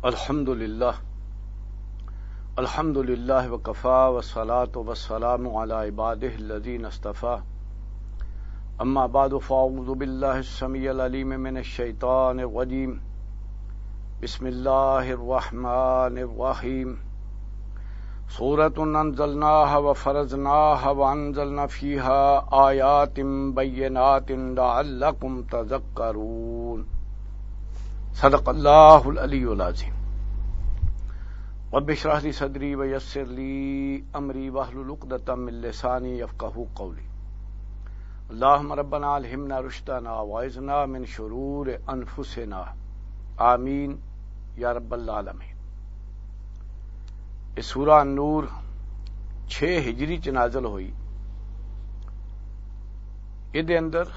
الحمد للہ وکفا والصلاة والسلام علی عباده الذین اصطفى اما بعد فاعوذ باللہ السمیع العلیم من الشیطان الرجیم بسم اللہ الرحمن الرحیم سورۃ انزلناها وفرضناها وانزلنا فیها آیات بینات لعلکم تذکرون صدق اللہ العلی العظیم رب اشرح لی صدری ویسر لی امری واحلل عقدۃ من لسانی یفقہوا قولی اللہم ربنا الہمنا رشدنا واعذنا من شرور انفسنا آمین یا رب العالمین۔ یہ سورہ النور 6 ہجری چ نازل ہوئی۔ یہ اندر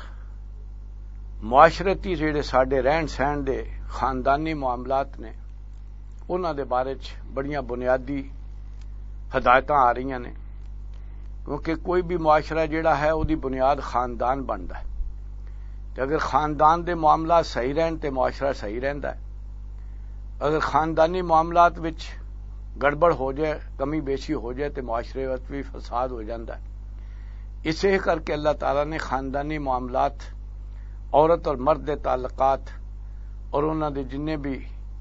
معاشرتی جڑے ساڈے رہن سہن دے خاندانی معاملات نے انہاں دے بارے چ بڑیاں بنیادی ہدایتاں آ رہی نے، کیونکہ کوئی بھی معاشرہ جڑا ہے وہ دی بنیاد خاندان بنتا ہے، تے اگر خاندان دے معاملات صحیح رہن تے معاشرہ صحیح رہندا ہے۔ اگر خاندانی معاملات وچ گڑبڑ ہو جائے، کمی بیشی ہو جائے تے معاشرے وچ بھی فساد ہو جاتا ہے۔ اسے کر کے اللہ تعالیٰ نے خاندانی معاملات، عورت اور مرد دے تعلقات اور انہاں دے جننے بھی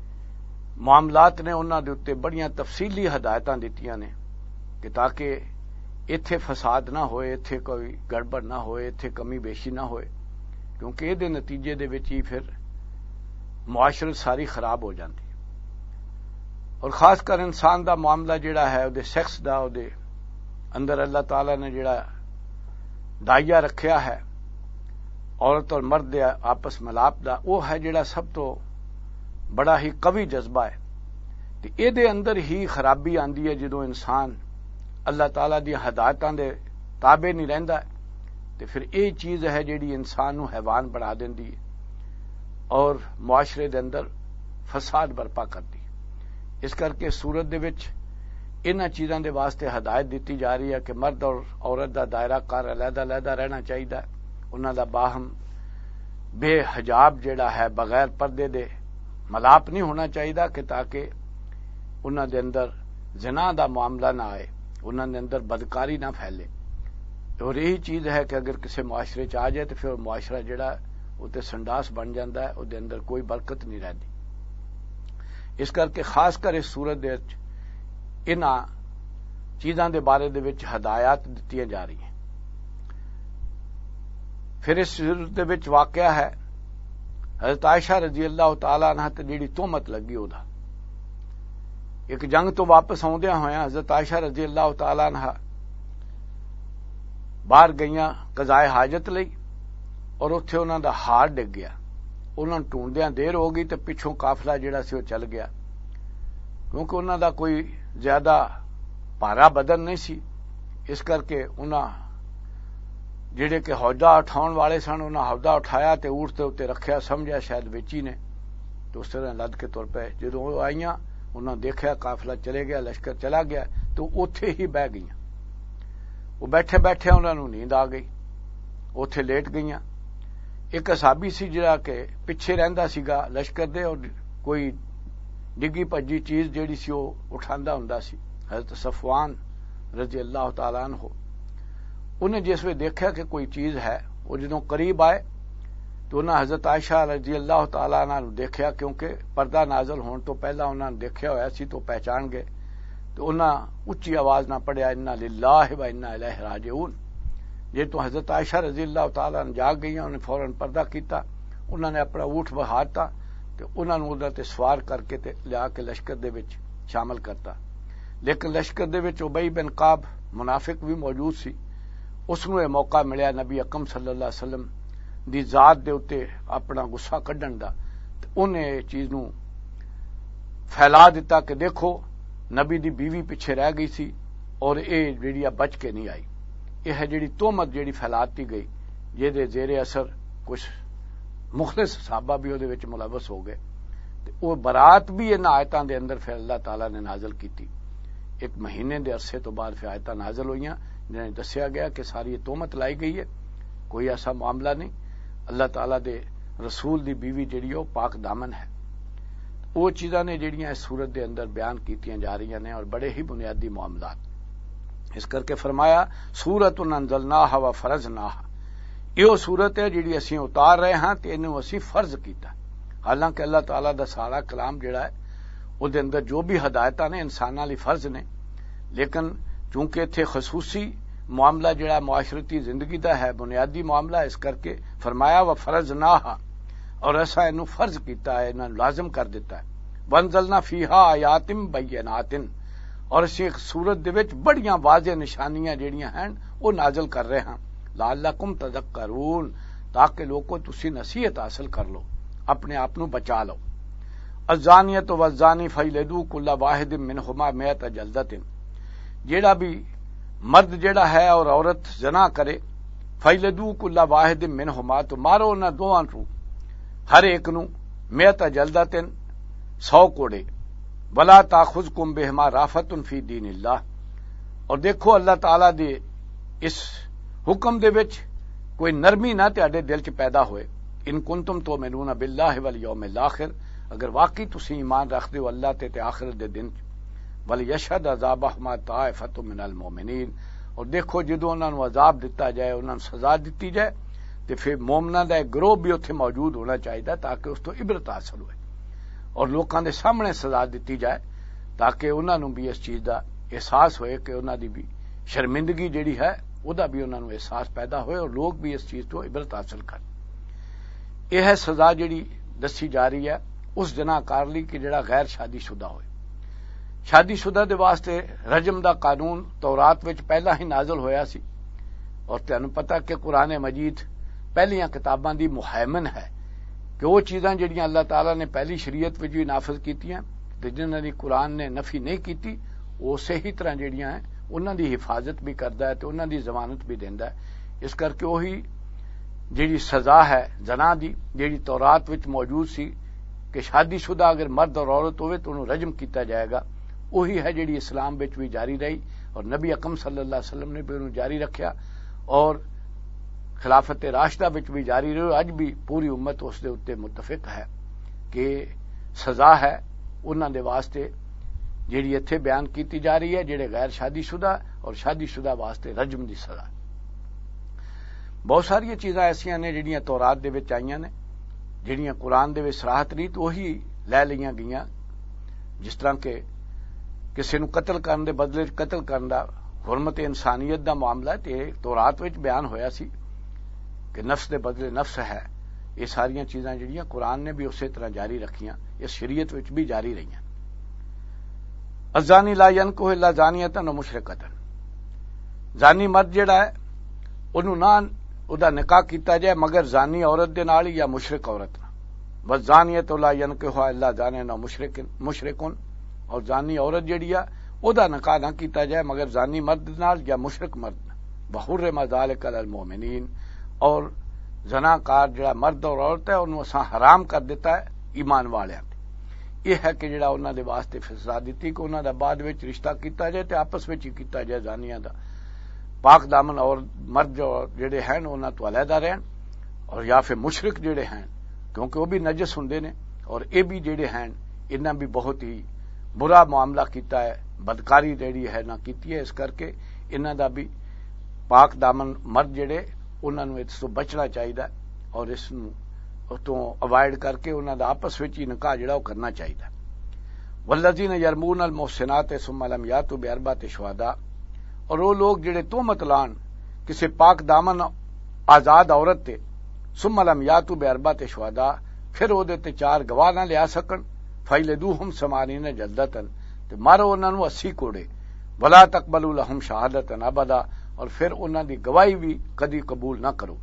معاملات نے انہاں دے اوتے بڑیاں تفصیلی ہدایتاں دتیاں نے کہ تاکہ ایتھے فساد نہ ہوئے، ایتھے کوئی گڑبڑ نہ ہوئے، ایتھے کمی بیشی نہ ہوئے، کیونکہ یہ دے نتیجے دے وچ ہی پھر معاشرت ساری خراب ہو جاتی ہے۔ اور خاص کر انسان دا معاملہ جڑا ہے وہ سیکس دا وہ اندر اللہ تعالیٰ نے جڑا دائیا رکھیا ہے عورت اور مرد دے آپس ملاپ دا، وہ ہے جڑا سب تو بڑا ہی قوی جذبہ ہے۔ تے اے دے اندر ہی خرابی آندی ہے جدوں انسان اللہ تعالیٰ دی ہدایتاں دے تابع نہیں رہندا ہے، تے پھر اے چیز ہے جڑی انسان نو حیوان بنا دیندی ہے اور معاشرے دے اندر فساد برپا کرتی ہے۔ اس کر کے سورت دے وچ انہاں چیزاں دے واسطے ہدایت دیتی جا رہی ہے کہ مرد اور عورت دا دائرہ کار علیحدہ علیحدہ رہنا چاہیے، انہاں دا باہم بے حجاب جڑا ہے بغیر پردے دے ملاپ نہیں ہونا چاہیے کہ تاکہ انہاں دے اندر زنا دا معاملہ نہ آئے، انہاں دے اندر بدکاری نہ پھیلے۔ اور یہی چیز ہے کہ اگر کسی معاشرے چ آ جائے تو پھر معاشرہ جڑا وہ تے سنڈاس بن جاتا ہے، وہ دے اندر کوئی برکت نہیں رہتی۔ اس کر کے خاص کر اس صورت دے انہاں چیزاں دے بارے دے وچ ہدایات دتیاں جا رہی ہیں۔ پھر اس صورت دے وچ واقعہ ہے حضرت عائشہ رضی اللہ تعالی عنہ تے جیڑی تہمت لگی او دا۔ ایک جنگ تو واپس آوندیاں ہویاں حضرت عائشہ رضی اللہ تعالی عنہ باہر گئیاں قضائے حاجت لئی، اور اتھے انہاں دا ہار ڈگ گیا۔ انہاں ٹونڈیاں دیر ہو گئی تے پچھوں قافلہ جڑا سی وہ چل گیا، کیونکہ انہاں دا کوئی زیادہ بھارا بدن نہیں سی۔ اس کر کے انہاں جڑے کہ ہودہ اٹھاؤن والے سن انہاں ہودہ اٹھایا تے اونٹ تے اوتے رکھیا، سمجھیا شاید ویچی نے، تو اس طرح لد کے تر پے۔ جدوں وہ آئیاں انہاں دیکھیا قافلہ چلے گیا، لشکر چلا گیا، تو اوتھے ہی بہ گئیاں۔ وہ بیٹھے بیٹھے انہاں نوں نیند آ گئی، اوتھے لیٹ گئیاں۔ ایک صحابی سی جڑا کہ پیچھے رہندا سیگا لشکر دے، اور کوئی ڈگی پجی چیز جیڑی سی وہ اٹھاندا ہوندا سی، حضرت صفوان رضی اللہ تعالیٰ عنہ۔ انہیں جس وقت دیکھا کہ کوئی چیز ہے، وہ جدوں قریب آئے تو انہاں حضرت عائشہ رضی اللہ تعالیٰ عنہ نوں دیکھیا، کیونکہ پردہ نازل ہون تو پہلا انہاں نے دیکھیا ہویا سی تو پہچان گئے، تو انہاں اچھی آواز نہ پڑھیا انا للہ و انا الیہ راجعون۔ جے تو حضرت عائشہ رضی اللہ تعالیٰ عنہ جاگ گئیاں، انہیں فوراً پردہ کیتا، انہاں نے اپنا اونٹ بہارتا تے انہاں نوں اودے تے سوار کر کے تے لیا کے لشکر دے وچ شامل کرتا۔ لیکن لشکر دے وچ ابی بن کعب منافق بھی موجود سی، اس نوں یہ موقع ملیا نبی اکرم صلی اللہ علیہ وسلم دی ذات دے اوتے اپنا غصہ کڈن دا، تے انہیں اس چیز نوں پھیلا دیتا کہ دیکھو نبی دی بیوی پیچھے رہ گئی سی اور اے جڑی بچ کے نہیں آئی۔ یہ ہے جڑی تہمت جڑی پھیلاتی گئی، جے دے زیر اثر کچھ مخلص صحابہ بھی وہ ملوث ہو گئے، وہ برات بھی ان آیتاں دے اندر پھر اللہ تعالیٰ نے نازل کیتی۔ ایک مہینے دے عرصے تو بعد پھر آیتاں نازل ہوئیاں جنہیں دسیا گیا کہ ساری یہ تہمت لائی گئی ہے، کوئی ایسا معاملہ نہیں، اللہ تعالیٰ دے رسول دی بیوی جڑی وہ پاک دامن ہے۔ وہ چیزاں نے جڑیاں اس صورت دے اندر بیان کیتیاں جا رہی ہیں اور بڑے ہی بنیادی معاملات. اس کر کے فرمایا سورۃ انزلناہا و فرضناہا، یہ صورت ہے جڑی اسی اتار رہے ہاں تے انہوں اسی فرض کیتا. حالانکہ اللہ تعالیٰ دا سارا کلام جڑا ہے وہ دے اندر جو بھی ہدایتاں نے انساناں لئی فرض نے، لیکن چونکہ اتھے خصوصی معاملہ جڑا معاشرتی زندگی دا ہے، بنیادی معاملہ، اس کر کے فرمایا و فرضناہا، اور ایسا انہوں فرض کیتا ہے، انہوں لازم کر دیتا ہے. وانزلنا فیہا آیات بینات، اور اسی ایک صورت دے وچ بڑیاں واضح نشانیاں جڑیاں ہیں وہ نازل کر رہے ہیں. لعلکم تذکرون، تاکہ لوگوں تسی نصیحت حاصل کر لو، اپنے آپ نو بچا لو. الزانیۃ والزانی فجلدوا کل واحد منہما 100 جلدۃ، جیڑا بھی مرد جیڑا ہے اور عورت زنا کرے، فجلدوا کل واحد منہما، تو مارو انہاں دوواں نو، ہر ایک نو 100 جلدۃ 100 کوڑے. ولا تاخذکم بہما رافۃ فی دین اللہ، اور دیکھو اللہ تعالی دے اس حکم دے وچ کوئی نرمی نہ تہاڈے دل چ پیدا ہوئے. ان کنتم تؤمنون باللہ والیوم الاخر، اگر واقعی تسی ایمان رکھدے ہو اللہ تے آخرت دے دن. ولیشہد عذابہما طائفۃ من المؤمنین، اور دیکھو جدوں انہاں نوں عذاب دتا جائے، انہاں نوں سزا دتی جائے، تے پھر مومناں دا ایک گروہ بھی اتھے موجود ہونا چاہیے تاکہ اس تو عبرت حاصل ہوئے اور لوکاں دے سامنے سزا دتی جائے، تاکہ انہاں نوں بھی اس چیز دا احساس ہوئے کہ انہاں دی بھی شرمندگی جڑی ہے وہدا بھی انہاں نوں احساس پیدا ہوئے اور لوگ بھی اس چیز تو عبرت حاصل کریں. یہ ہے سزا جڑی دسی جا رہی ہے اس جناکار لی کہ جڑا غیر شادی شدہ ہوئے. شادی شدہ دے واسطے رجم دا قانون تورات وچ پہلا ہی نازل ہویا سی، اور تانوں پتہ کہ قرآن مجید پہلیاں کتاباں دی محیمن ہے کہ وہ چیزاں جڑیاں اللہ تعالیٰ نے پہلی شریعت وچ بھی نافذ کیتیاں تے جنہاں دی قرآن نے نفی نہیں کیتی، وہ اسی ہی طرح جڑیاں ہیں انہاں دی حفاظت بھی کردا ہے تے انہاں دی ضمانت بھی دیندا ہے. اس کر کے وہی جیڑی سزا ہے زنا دی جیڑی تورات وچ موجود سی کہ شادی شدہ اگر مرد اور عورت ہوئے تو انہوں رجم کیتا جائے گا، وہی ہے جیڑی اسلام وچ بھی جاری رہی اور نبی اکرم صلی اللہ علیہ وسلم نے بھی انہوں جاری رکھیا اور خلافت راشدہ وچ بھی جاری رہی. اج بھی پوری امت اس دے اتے متفق ہے کہ سزا ہے انہاں دے واسطے جیڑی ایتھے بیان کیتی جا رہی ہے جڑے غیر شادی شدہ اور شادی شدہ واسطے رجم دی سزا. بہت ساری چیزاں ایسیاں نے جڑیاں تورات دے وچ آئیاں نے جڑیاں قرآن دے وچ صراحت نہیں تو وہی لے لیاں گئیاں، جس طرح کہ کسی نو قتل کرن دے بدلے قتل کرن دا حرمت انسانیت دا معاملہ تے تورات وچ بیان ہویا سی کہ نفس دے بدلے نفس ہے. یہ ساریاں چیزاں جڑیاں قرآن نے بھی اسی طرح جاری رکھیاں، اس شریعت وچ بھی جاری رہیاں. الزانی لا ینکح الا زانیۃ و مشرکۃ، زانی مرد جڑا ہے انہوں نہ ادا نکاح کیتا جائے مگر زانی عورت دے نال یا مشرک عورت نال. والزانیۃ لا ینکحها الا زان و مشرکن، اور زانی عورت جڑی ہے ادا نکاح نہ کیتا جائے مگر زانی مرد نال یا مشرک مرد نال. وحرم ذلک علی المؤمنین، اور زنا کار جڑا مرد اور عورت ہے انہوں اساں حرام کر دیتا ہے ایمان والیاں تے. یہ ہے کہ جڑا انہاں دے واسطے سزا دتی کہ انہاں دا بعد وچ رشتہ کیتا جائے تے آپس وچ ہی کیتا جائے زانیاں دا. پاک دامن اور مرد جو جڑے ہیں انہاں تو علیحدہ رہن، اور یا پھر مشرک جڑے ہیں کیونکہ وہ بھی نجس ہوندے نے اور اے بھی جڑے ہیں انہاں بھی بہت ہی برا معاملہ کیتا ہے، بدکاری جڑی ہے نہ کیتی ہے. اس کر کے انہاں دا بھی پاک دامن مرد جڑے انہاں نوں اس تو بچنا چاہیے اور اس تو اوائڈ کر کے انہاں دا آپس وچ ہی نکاح جڑا وہ کرنا چاہیے. والذین یرمون المحصنات ثم لم یاتوا باربعۃ شہداء، اور وہ لوگ جڑے تہمت لان کسی پاک دامن آزاد عورت تے ثم لم یاتوا باربعۃ شہداء، پھر وہ تے 4 گواہ نہ لیا سکن، فجلدوہم 80 جلدۃ، تے مارو انہاں نوں 80 کوڑے. ولا تقبلوا لهم شہادۃ ابدا، اور پھر انہاں دی گواہی بھی کدی قبول نہ کرو.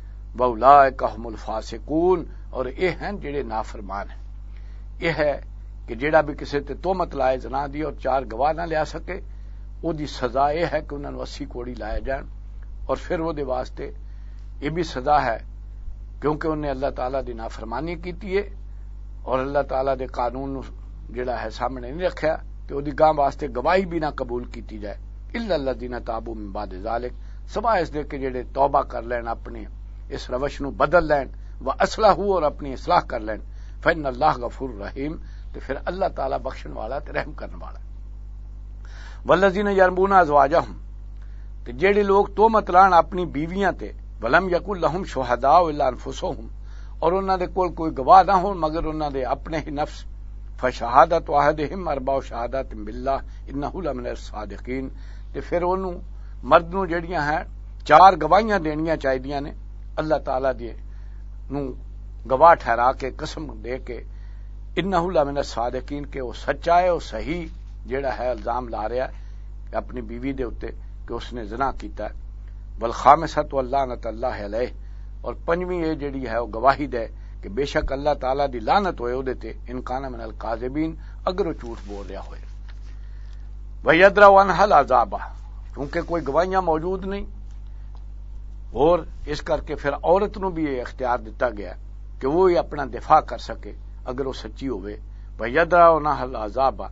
واولئک هم الفاسقون، اور یہ ہیں جڑے نافرمان ہیں. یہ ہے کہ جڑا بھی کسی تے تہمت لائے زنا دی اور 4 گواہ نہ لیا سکے، وہ دی سزا یہ ہے کہ انہاں نوں 80 کوڑی لائے جان، اور پھر وہ دے واسطے یہ بھی سزا ہے کیونکہ انہیں اللہ تعالیٰ دی نافرمانی کیتی ہے اور اللہ تعالیٰ دے قانون جڑا ہے سامنے نہیں رکھیا، کہ وہ دی گاہ واسطے گواہی بھی نہ قبول کیتی جائے. الا الذین تابوا من بعد ذلک، سوائے اس دے کہ جڑے توبہ کر لین، اپنے اس روش نو بدل لین، واصلحوا، اور اپنی اصلاح کر لین، فإن اللہ غفور رحیم، تو پھر اللہ تعالیٰ بخشن والا تے رحم کرنے والا۔ والذین یرمون ازواجہم، تے جیڑے لوگ تہمت لان اپنی بیویاں تے، ولم یکن لہم شہداء الا انفسہم، اور انہاں دے کول کوئی گواہ نہ ہون مگر انہاں دے اپنے ہی نفس، فشہادت احدہم اربع شہادات باللہ انہ لمن الصادقین، تے پھر انہوں مرد نو جڑیاں ہیں 4 گواہیاں دینیاں چاہیدیاں نے اللہ تعالیٰ دی نو گواہ ٹھہرا کے قسم دے کے انہ لمن الصادقین کہ وہ سچا ہے، وہ صحیح جڑا ہے الزام لا رہا ہے اپنی بیوی دے اوتے کہ اس نے زنا کیتا ہے۔ والخامسۃ لعنت اللہ علیہ، اور 5ویں یہ جڑی ہے وہ گواہی دے کہ بے شک اللہ تعالیٰ دی لعنت ہوئے او دے تے ان کان من الکاذبین، اگر وہ جھوٹ بول رہا ہوئے۔ ویدرأ عنہا العذاب، کیونکہ کوئی گواہیاں موجود نہیں، اور اس کر کے پھر عورت نو بھی یہ اختیار دیتا گیا کہ وہ ہی اپنا دفاع کر سکے اگر وہ سچی ہوئے۔ ویدرأ عنہا العذاب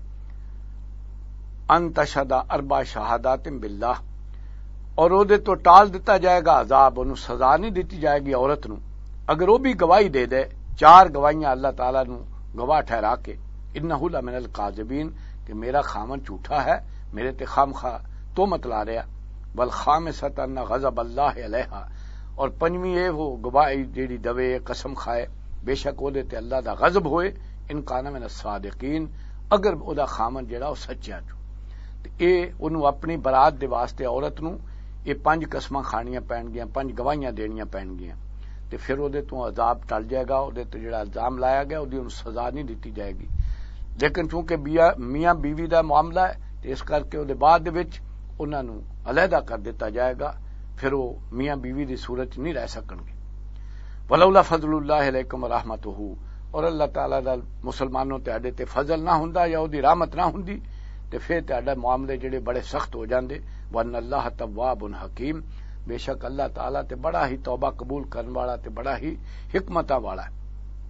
ان تشہد 4 شہادات باللہ، اور وہ تو ٹال دیتا جائے گا عذاب، انہوں سزا نہیں دیتی جائے گی عورت نو اگر وہ بھی گواہی دے دے 4 گواہیاں اللہ تعالیٰ نو گواہ ٹھہرا کے انہ لمن الکاذبین کہ میرا خامن جھوٹا ہے، میرے تے خامخواہ تہمت لا رہا۔ والخامسۃ ان غضب اللہ علیہا، اور 5ویں یہ وہ گواہی جیڑی دوے قسم کھائے بے شک وہ تے اللہ دا غضب ہوئے ان کان من الصادقین، اگر او دا خامن جڑا وہ سچا جو۔ اے انہوں اپنی برات دے واسطے عورت نو یہ 5 قسماں کھانیاں پین گیاں، 5 گواہیاں دینیاں پین گیاں، تے پھر وہ تو عذاب ٹل جائے گا، وہ تو جڑا الزام لایا گیا وہ سزا نہیں دیتی جائے گی۔ لیکن چونکہ میاں بیوی دا معاملہ ہے تو اس کر کے وہ بعد انہوں نے علیحدہ کر دیتا جائے گا، پھر وہ میاں بیوی دی صورت نہیں رہ سکن گے۔ ولولا فضل اللہ علیکم ورحمتہ، اور اللہ تعالیٰ دا مسلمانوں تے تے فضل نہ ہوندا یا دی رحمت نہ ہوندی تے پھر تے معاملے جڑے بڑے سخت ہو جاندے۔ وان اللہ تواب حکیم، بے شک اللہ تعالیٰ تے بڑا ہی توبہ قبول کرنے والا تے بڑا ہی حکمتاں والا ہے۔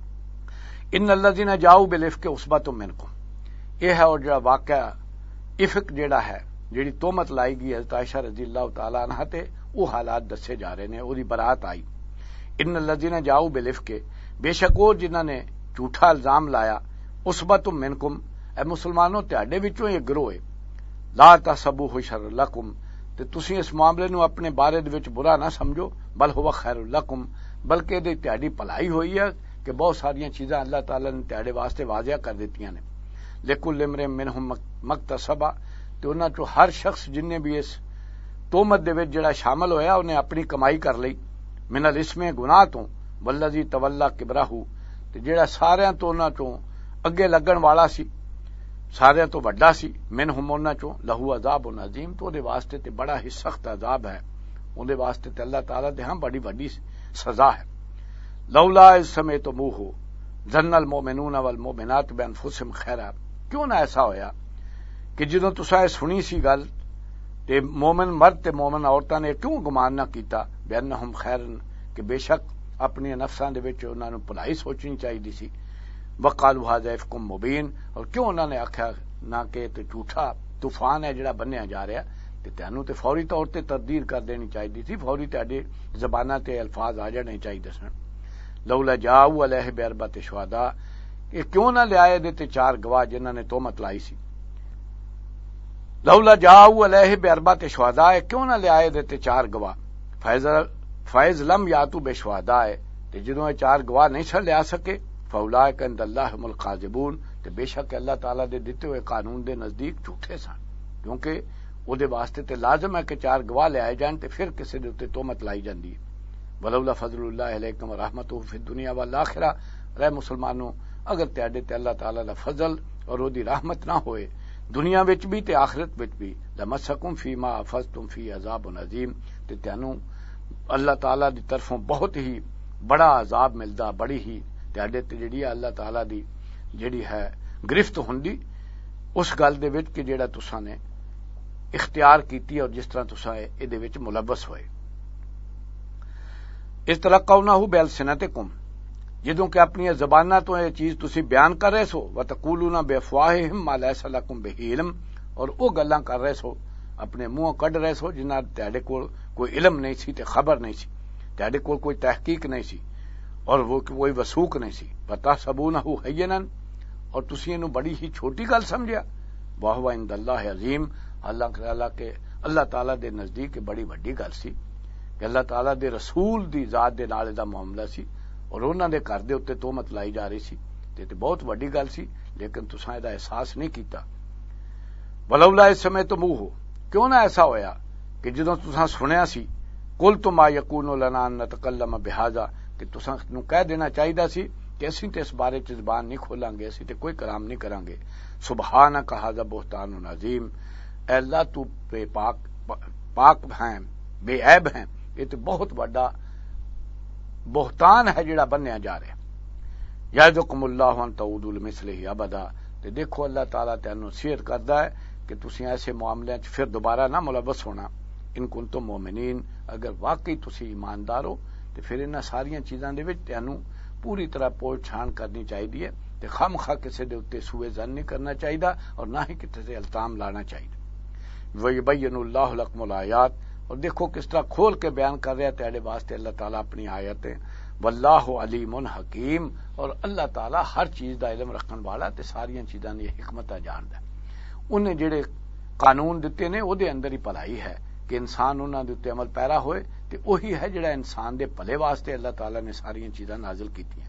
ان الذین جاؤ بالافک عصبۃ منکم، یہ ہے اور جڑا واقعہ افک جڑا ہے جڑی تہمت لائی گئی حضرت عائشہ رضی اللہ تعالی عنہا تے وہ حالات دسے جا رہے ہیں، وہی برات آئی۔ ان الذین جاؤ بالافک، بے شک وہ جنہاں نے جھوٹا الزام لایا، عصبۃ منکم، اے مسلمانوں تہاڈے وچوں یہ گروہ ہے، لا تحسبوہ شر لکم، تے تسی اس معاملے نو اپنے بارے دے وچ برا نہ سمجھو، بل ہوا خیر لکم، بلکہ دے تہاڈی بھلائی ہوئی ہے کہ بہت ساری چیزاں اللہ تعالی نے تہاڈے واسطے واضح کر دتیاں نے۔ لکل امرئ منہم مکتسب، تے انہاں چوں ہر شخص جن نے بھی اس تہمت دے وچ جڑا شامل ہویا انہیں اپنی کمائی کر لئی، من الاسم گناہ تو، والذی تولا کبرہ، تے جڑا ساریاں تو انہاں چوں اگے لگن والا سی، سارے تو وڈا سی، منہم انہاں چوں لہو عذاب عظیم، تو دے واسطے تے بڑا ہی سخت عذاب ہے، اون دے واسطے تے اللہ تعالیٰ دے ہاں بڑی وڈی سزا ہے۔ لولا اذ سمعتموہ ظن المؤمنون والمؤمنات بانفسہم خیرا، کیوں نہ ایسا ہویا کہ جدوں تساں سنی سی گل تے مومن مرد تے مومن عورتاں نے کیوں گمان نہ کیتا بانہم خیرن، کہ بے شک اپنی نفساں دے وچ انہاں نوں بھلائی سوچنی چاہیے سی۔ وقالوا ھذا افک مبین، اور کیوں انہوں نے آخیا نہ کہ تے جھوٹا طوفان ہے جڑا بنیا جا رہا تے تینوں تے فوری طور تے تردید کر دینی چاہیے تھی، فوری تہاڈی زباناں تے الفاظ آ جانے چاہیے سن۔ لولا جاؤ علیہ باربعۃ شہداء، کہ کیوں نہ لے آئے دے تے 4 گواہ جنہاں نے تہمت لائی سی۔ لولا جاؤ علیہ باربعۃ شہداء، کیوں نہ لے آئے دے تے 4 گواہ، فیض لم یاتوا بشہداء، تے جدوں یہ 4 گواہ نہیں سن لے آ سکے، فاولئک عند اللہ هم الکاذبون، تے بے شک اللہ تعالیٰ دے دیتے ہوئے قانون دے نزدیک جھوٹے سن، کیونکہ وہ دے واسطے تے لازم ہے کہ 4 گواہ لے آئے جان تے پھر کسی دے اوتے تہمت لائی جاندی ہے۔ ولولا فضل اللہ علیکم ورحمتہ فی الدنیا والآخرہ، رے مسلمانوں اگر تہاڈے تے اللہ تعالیٰ دا فضل اور وہ دی رحمت نہ ہوئے دنیا وچ بھی تے آخرت وچ بھی، لمسکم فیما افضتم فی عذاب عظیم، تے تانوں اللہ تعالیٰ دی طرفوں بہت ہی بڑا عذاب ملدا، بڑی ہی تہاڈے تے جڑی اللہ تعالیٰ دی جڑی ہے گرفت ہوندی اس گل دے وچ کہ جڑا تساں نے اختیار کیتی اور جس طرح تساں اے دے وچ ملوث ہوئے۔ اس طرح قونہ بألسنتکم، جدوں کہ اپنی زباناں تو یہ چیز تسی بیان کر رہے سو، وتقولون بافواہہم ما لیس لکم بہ علم، اور وہ گلاں کر رہے سو اپنے منہوں کڈ رہے سو جنہاں تہاڈے کول کوئی علم نہیں سی تے خبر نہیں سی، تہاڈے کول کوئی تحقیق نہیں سی، اور وہ کوئی وسوق نہیں سی وتحسبونہ ہینن اور تسی اینو بڑی ہی چھوٹی گل سمجھیا وہو عند اللہ عظیم اللہ تعالی دے نزدیک بڑی وڈی گل سی کہ اللہ تعالی دے رسول دی ذات دے نال دا معاملہ سی اور انہاں دے گھر دے اوتے تہمت لائی جا رہی سی تے بہت وڈی گل سی لیکن تساں ادا احساس نہیں کیتا ولولا اس سمے تو منہ ہو کیوں نہ ایسا ہویا کہ جدوں تساں سنیا سی قل تو ما یکون لنا ان نتکلم بہذا کہ تساں نوں کہہ دینا چاہیدا سی کہ اسی تے اس بارے چ زبان نہیں کھولاں گے اسی تے کوئی کلام نہیں کراں گے سبحانک ھذا بہتان عظیم اے اللہ تو بے پاک ہیں بے عیب ہیں یہ تو بہت بڑا بہتان ہے جڑا بنیا جا رہا ہے یعظکم اللہ ان تعودوا لمثلہ ابدا تے دیکھو اللہ تعالیٰ تینوں نصیحت کردا ہے کہ تسی ایسے معاملے چ پھر دوبارہ نہ ملوث ہونا ان کنتم مومنین اگر واقعی تسی ایماندار ہو تے پھر انہاں ساریاں چیزاں دے وچ تینوں پوری طرح پوچھ چھان کرنی چاہیے تے خامخواہ کسی دے اوتے سوء ظن نہیں کرنا چاہیے اور نہ ہی کسی سے الزام لانا چاہیے ویبین اللہ لکم الآیات اور دیکھو کس طرح کھول کے بیان کر رہا ہے تیرے واسطے اللہ تعالیٰ اپنی آیتیں واللہ علیم حکیم اور اللہ تعالیٰ ہر چیز دا علم رکھن والا تے ساریاں چیزاں دی حکمت جاندا ہے انہیں جڑے قانون دیتے نے او دے اندر ہی بھلائی ہے کہ انسان انہاں دے اوتے عمل پیرا ہوئے تے وہی ہے جڑا انسان دے بھلے واسطے اللہ تعالیٰ نے ساریاں چیزاں نازل کیتیاں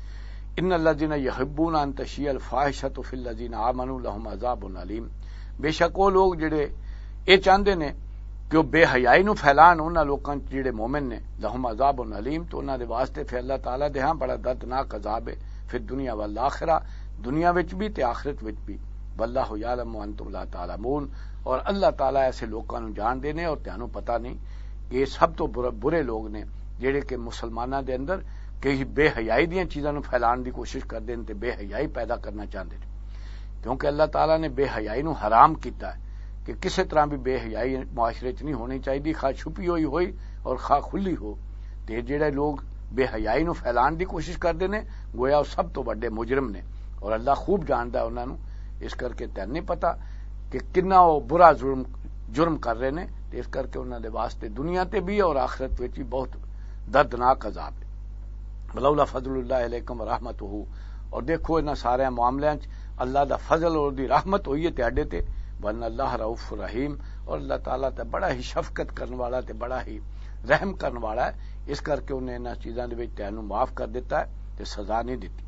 ان الذین یحبون ان تشیع الفاحشۃ فی الذین آمنوا لهم عذاب علیم بے شک وہ لوگ جڑے یہ چاہتے نے کہ وہ بے حیائی نو پھیلان انہاں لوکاں جڑے مومن نے لهم عذاب علیم تو انہاں دے واسطے پھر اللہ تعالیٰ دے ہاں بڑا دردناک عذاب ہے پھر دنیا والآخرہ دنیا وچ بھی تے آخرت وچ بھی واللہ یعلم وانتم لا تعلمون اور اللہ تعالیٰ ایسے لوکاں نو جان دے نے اور تانوں پتہ نہیں کہ سب تو برے لوگ نے جڑے کہ مسلماناں دے اندر کہ بے حیائی دیاں چیزاں نو پھیلان دی کوشش کردے تے بے حیائی پیدا کرنا چاہندے نے کیونکہ اللہ تعالیٰ نے بے حیائی نو حرام کیتا ہے کہ کسی طرح بھی بے حیائی معاشرے چ نہیں ہونی چاہیے خواہ چھپی ہوئی اور خواہ کھلی ہو تے جڑے لوگ بے حیائی نو پھیلان دی کوشش کردے نے گویا سب تو بڑے مجرم نے اور اللہ خوب جاندا ہے انہاں نو اس کر کے تین نہیں پتا کہ کنا وہ برا جرم کر رہے نے تے اس کر کے انہاں دے واسطے دنیا تے بھی اور آخرت وچ بھی بہت دردناک عذاب ہے ولولا فضل اللہ علیکم ورحمتہ اور دیکھو انہاں سارے معاملیاں اللہ دا فضل اور دی رحمت ہوئی ہے تہاڈے تے ورنہ اللہ رؤوف رحیم اور اللہ تعالیٰ تے بڑا ہی شفقت کرنے والا تے بڑا ہی رحم کرنے والا ہے اس کر کے انہیں انہاں چیزاں دے وچ تینوں معاف کر دیتا ہے تے سزا نہیں دیتی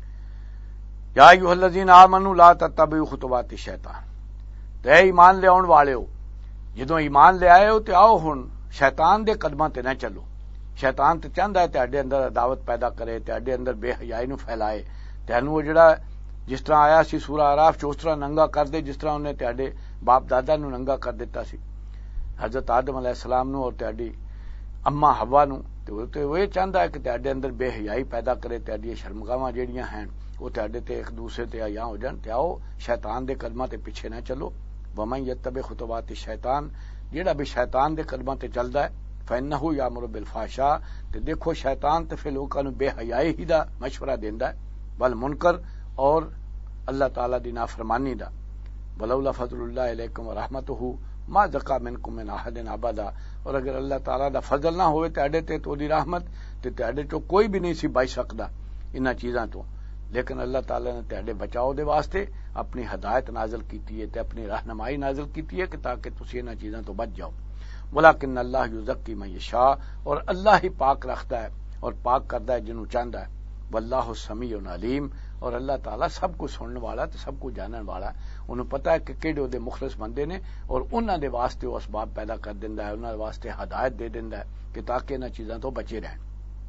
یا ایھا الذین آمنوا لا تتبعوا خطوات الشیطان تے ایمان لے آن والے ہو جدوں ایمان لے آئے ہو تے آؤ ہن شیطان دے قدماں تے نہ چلو شیطان تے چاہندا ہے تہاڈے اندر عداوت پیدا کرے تہاڈے اندر بے حیائی نو پھیلائے تینوں وہ جڑا جس طرح آیا سی سورہ اعراف چ اس طرح ننگا کر دے جس طرح انہیں تہاڈے باپ دادا نو ننگا کر دیتا سی حضرت آدم علیہ السلام نو اور تہاڈی اما حوا نو تے وہ یہ چاہندا ہے کہ تہاڈے اندر بے حیائی پیدا کرے تہاڈی شرمگاواں جیڑیاں ہیں وہ تہاڈے تے ایک دوسرے تے عیاں ہو جان تے آؤ شیطان دے قدماں تے پیچھے نہ چلو ومن یتبع خطوات الشیطان جیڑا بھی شیطان دے قدماں تے چلدا ہے فإنہ یامر بالفحشاء تے دیکھو شیطان تے پھر لوکاں نو بے حیائی ہی دا مشورہ دیندا ہے والمنکر اور اللہ تعالیٰ دی نافرمانی دا ولولا فضل اللہ علیکم ورحمتہ ما زکا منکم من احد ابدا اور اگر اللہ تعالیٰ دا فضل نہ ہوئے تہاڈے تے تو دی رحمت تے تہاڈے چوں کوئی بھی نہیں سی بچ سکدا انہاں چیزاں تو لیکن اللہ تعالیٰ نے تہاڈے بچاؤ دے واسطے اپنی ہدایت نازل کیتی ہے تے اپنی رہنمائی نازل کیتی ہے کہ تاکہ تسی انہاں چیزاں تو بچ جاؤ ولکن اللہ یزکی من یشاء اور اللہ ہی پاک رکھتا ہے اور پاک کردا ہے جنوں چاہندا ہے واللہ سمیع علیم اور اللہ تعالیٰ سب کو سننے والا تے سب کو جانن والا انہوں پتہ ہے کہ کیڑے دے مخلص بندے نے اور انہاں دے واسطے وہ اسباب پیدا کر دیندا ہے انہاں دے واسطے ہدایت دے دیندا ہے کہ تاکہ انہاں چیزاں تو بچے رہیں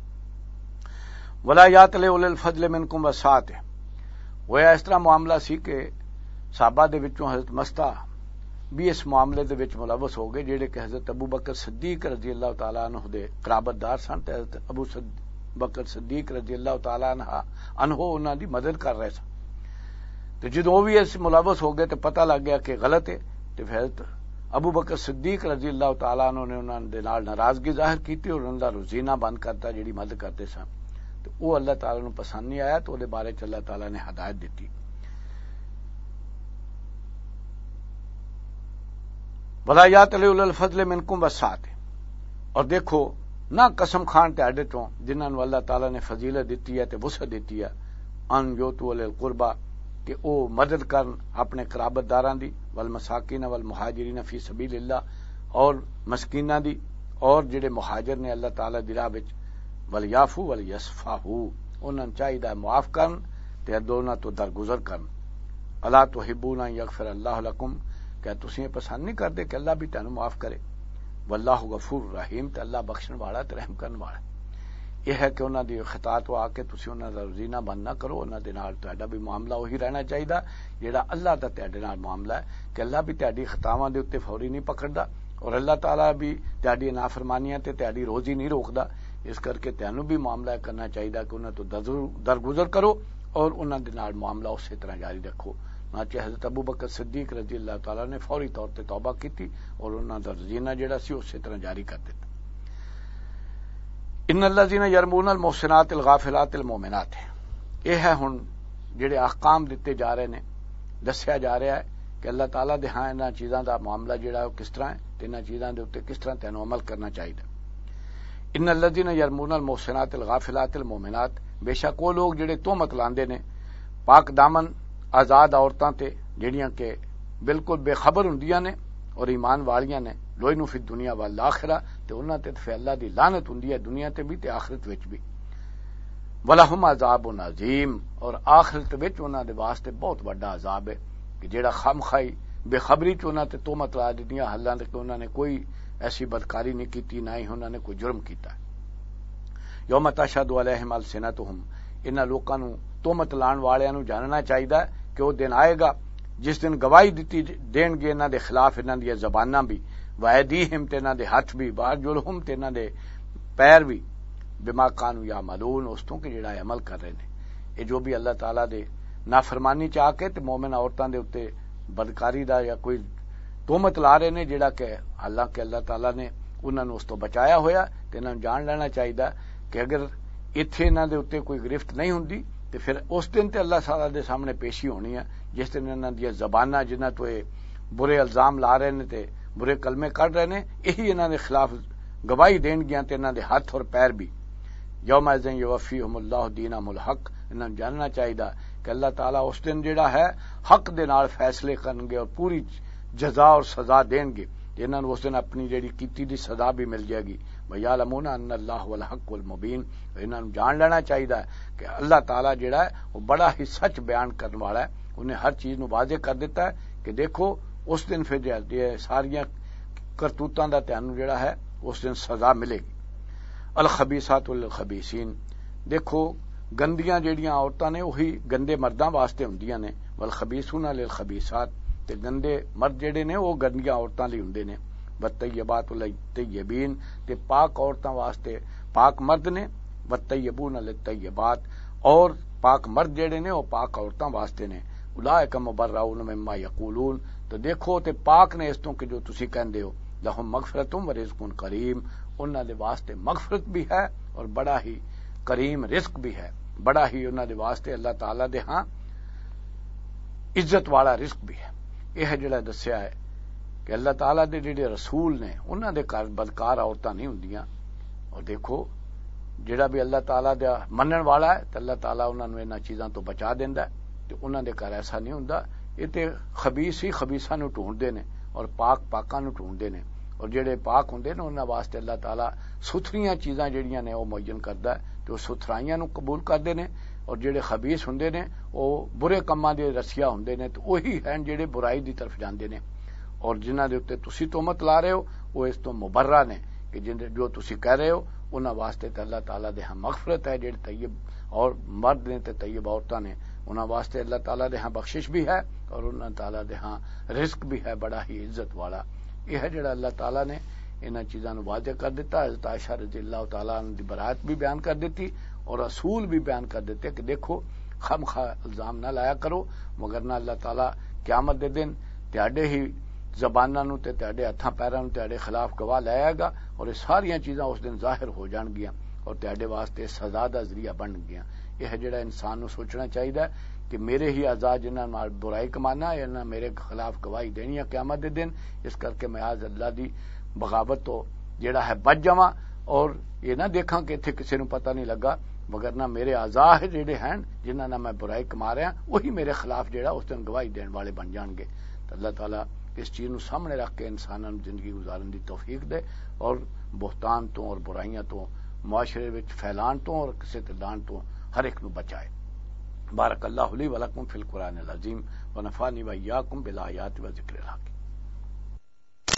ولا یاتل اول الفضل منکم وسعت وہ اس طرح معاملہ سی کہ صحابہ دے وچوں حضرت مستہ بھی اس معاملے دے وچ ملوث ہو گئے جڑے کہ حضرت ابو بکر صدیق رضی اللہ تعالیٰ عنہ دے قرابت دار سن تے حضرت ابو بکر صدیق رضی اللہ تعالیٰ عنہ انہاں دی مدد کر رہے سن تو جدوں بھی اس ملوث ہو گئے تو پتہ لگ گیا کہ غلط ہے تو پھر ابو بکر صدیق رضی اللہ تعالیٰ عنہ نے انہاں دے نال ناراضگی ظاہر کیتی اور انہاں دا روزینہ بند کرتا جڑی مدد کرتے سن تو وہ اللہ تعالیٰ نو پسند نہیں آیا تو دے بارے چ اللہ تعالیٰ نے ہدایت دیتی ولا یاتل اول الفضل منکم وسعت اور دیکھو نہ قسم کھان تہاڈے تو جنہاں نوں اللہ تعالی نے فضیلت دتی ہے تے وسعت دتی ہے ان یوتو القربا کہ او مدد کرن اپنے قرابت داراں دی والمساکین والمہاجرین فی سبیل اللہ اور مسکیناں دی اور جڑے مہاجر نے اللہ تعالی دی راہ وچ ولیعفو ولیصفحوا انہاں چاہیدا معاف کرن تے دونوں تو درگزر کرن الا تحبون ان یغفر اللہ لکم کیا تسی پسند نہیں کردے کہ اللہ بھی تانوں معاف کرے واللہ غفور رحیم تے اللہ بخشن والا تے رحم کرن والا یہ ہے کہ انہاں دی خطاط آ کے تسی انہاں دا روزینہ بند نہ کرو انہاں دے نال تہاڈا بھی معاملہ وہی رہنا چاہیدا جیڑا اللہ دا تہاڈے نال معاملہ ہے کہ اللہ بھی تہاڈی خطاواں دے اوتے فوری نہیں پکڑدا اور اللہ تعالی بھی تہاڈی نافرمانیاں تے تہاڈی روزی نہیں روکدا اس کر کے تانوں بھی معاملہ کرنا چاہیدا کہ انہاں تو درگزر کرو اور انہاں دے نال معاملہ اسی طرح جاری رکھو چنانچہ حضرت ابوبکر صدیق رضی اللہ تعالی نے فوری طور تے توبہ کیتی اور انہاں دا روزینہ جڑا سی اسی طرح جاری کر دتا ان الذين يرمون المحصنات الغافلات المؤمنات یہ ہے ہن جڑے احکام دیتے جا رہے نے دسیا جا رہا ہے کہ اللہ تعالیٰ دے ہاں انہاں چیزاں دا معاملہ جڑا ہے کس طرح ہے تے انہاں چیزاں دے اوتے کس طرح تینوں عمل کرنا چاہیے ان الذين يرمون المحصنات الغافلات المؤمنات بے شک وہ لوگ جڑے تہمت لاندے نے پاک دامن آزاد عورتاں تے جڑیاں کہ بالکل بے خبر ہوندیاں نے اور ایمان والیاں نے لوئنو فی الدنیا والآخرہ تے انہاں تے فی اللہ دی لعنت ہوندی ہے دنیا تے بھی تے آخرت وچ بھی ولہم عذاب عظیم اور آخرت وچ انہاں دے واسطے بہت بڑا عذاب ہے کہ جیڑا خامخائی بے خبری چ انہاں تے تہمت لا دتیاں حالانکہ کہ انہاں نے کوئی ایسی بدکاری نہیں کیتی نہ ہی انہاں نے کوئی جرم کیتا یوم تشہد علیہم السنتہم انہاں لوکاں نوں تہمت لان والیاں نوں جاننا چاہیدا کہ وہ دن آئے گا جس دن گواہی دیتی دین گے انہاں دے خلاف انہاں دی زباناں بھی وایدیہم تے انہاں دے ہاتھ بھی وارجلہم تے انہاں دے پیر بھی بما کانوا یعملون اس تو کہ جڑا عمل کر رہے نے یہ جو بھی اللہ تعالیٰ دے نافرمانی چاہ کے تے مومن عورتاں دے اوتے بدکاری دا یا کوئی تہمت لا رہے نے جڑا کہ حالانکہ اللہ تعالیٰ نے انہاں نوں اس تو بچایا ہویا تے انہاں نوں جان لینا چاہیدا کہ اگر ایتھے انہاں دے اوتے کوئی گرفت نہیں ہوندی تے پھر اس دن تے اللہ تعالیٰ دے سامنے پیشی ہونی ہے جس دن انہاں دی زباناں جنہاں تو برے الزام لا رہے نے تے برے کلمے کڈ رہے نے یہی انہاں دے خلاف گواہی دین گیاں تے انہاں دے ہاتھ اور پیر بھی یوم اذن یوفیہم اللہ دینہم الحق انہاں نوں جاننا چاہیدا کہ اللہ تعالیٰ اس دن جڑا ہے حق دے نال فیصلے کرن گے اور پوری جزا اور سزا دین گے انہاں نوں اس دن اپنی جڑی کیتی دی سزا بھی مل جائے گی وَيَعْلَمُونَ أَنَّ اللَّهَ هُوَ الْحَقُّ الْمُبِينُ انہاں نوں جان لینا چاہیدا ہے کہ اللہ تعالیٰ جڑا ہے وہ بڑا ہی سچ بیان کرنے والا ہے انہیں ہر چیز نوں واضح کر دیتا ہے کہ دیکھو اس دن پھر یہ ساریاں کرتوتاں دا تانوں جڑا ہے اس دن سزا ملے گی الخبیثات للخبیثین دیکھو گندیاں جڑیاں عورتاں نے وہی گندے مرداں واسطے ہوندیاں نے والخبیثون للخبیثات تے گندے مرد جڑے نے وہ گندیاں عورتاں لئی ہوندے نے والطیبات للطیبین تے پاک عورتاں واسطے پاک مرد نے والطیبون للطیبات اور پاک مرد جڑے نے وہ پاک عورتاں واسطے نے اولئک مبرؤون مما یقولون تو دیکھو تے پاک نے اس تو کہ جو تسی کہندے ہو لہم مغفرۃ و رزق کریم انہاں دے واسطے مغفرت بھی ہے اور بڑا ہی کریم رزق بھی ہے بڑا ہی انہاں دے واسطے اللہ تعالیٰ دے ہاں عزت والا رزق بھی ہے یہ ہے جڑا دسیا ہے کہ اللہ تعالیٰ دے جڑے رسول نے انہاں دے گھر بدکار عورتاں نہیں ہوندیاں اور دیکھو جڑا بھی اللہ تعالیٰ دا منن والا ہے تے اللہ تعالیٰ انہاں نوں انہاں چیزاں تو بچا دیندا ہے تے انہاں دے گھر ایسا نہیں ہوندا یہ تے خبیث ہی خبیثاں نوں ڈھونڈدے نے اور پاک پاکاں نوں ڈھونڈدے نے اور جڑے پاک ہوندے نے انہاں واسطے اللہ تعالیٰ ستھریاں چیزاں جڑیاں نے وہ معین کردا ہے تے وہ ستھرائیاں نوں قبول کردے نے اور جڑے خبیث ہوندے نے وہ برے کماں دے رسیا ہوندے نے تے وہی ہیں جڑے برائی دی طرف جاندے نے اور جنہاں دے اوتے تسی تہمت لا رہے ہو وہ اس تو مبرہ نے کہ جو تسی کہہ رہے ہو انہاں واسطے تے اللہ تعالیٰ دے ہاں مغفرت ہے جڑے طیب اور مرد نے تے طیب عورتاں نے انہاں واسطے اللہ تعالیٰ دے ہاں بخشش بھی ہے اور انہاں تعالیٰ دے ہاں رزق بھی ہے بڑا ہی عزت والا یہ ہے جڑا اللہ تعالیٰ نے انہاں چیزاں نوں واضح کر دیتا حضرت عائشہ رضی اللہ تعالیٰ عنہ دی برات بھی بیان کر دیتی اور رسول بھی بیان کر دیتے کہ دیکھو خم خواہ الزام نہ لایا کرو مگر نہ اللہ تعالیٰ قیامت دے دن تہاڈے ہی زباناں نوں تے تہاڈے ہتھاں پیراں نوں تہاڈے خلاف گواہ لے آئے گا اور یہ ساریاں چیزاں اس دن ظاہر ہو جان گیاں اور تہاڈے واسطے سزا دا ذریعہ بن گیاں یہ ہے جڑا انسان نوں سوچنا چاہیے کہ میرے ہی اعضاء جنہاں نال برائی کمانا یا نہ میرے خلاف گواہی دینی ہے قیامت دے دن اس کر کے میں آج اللہ دی بغاوت تو جڑا ہے بچ جاواں اور یہ نہ دیکھاں کہ اتنے کسی نو پتہ نہیں لگا، مگر نہ میرے اعضاء جڑے ہیں جنہاں نہ میں برائی کما رہا وہی میرے خلاف جڑا اس دن گواہی دین والے بن جان گے۔ تو اللہ تعالیٰ اس چیز نو سامنے رکھ کے انسانوں زندگی گزارن دی توفیق دے، اور بہتان تو اور برائیاں تو معاشرے وچ پھیلان تو اور کسی تے لان تو ہر ایک نو بچائے۔ بارک اللہ لی ولکم فی القرآن العظیم ونفعنی وإیاکم بالآیات و ذکر الحکیم۔